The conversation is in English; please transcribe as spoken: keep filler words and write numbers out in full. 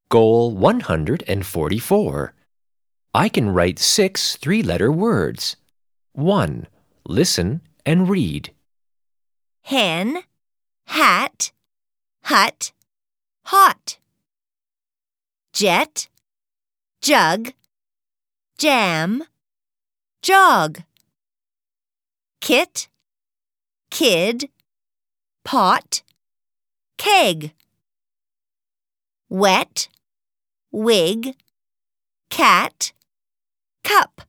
Goal one hundred forty-four. I can write six three-letter words. one. Listen and read. Hen, hat, hut, hot. Jet, jug, jam, jog. Kit, kid, pot, keg. Wet, wig, cat, cup.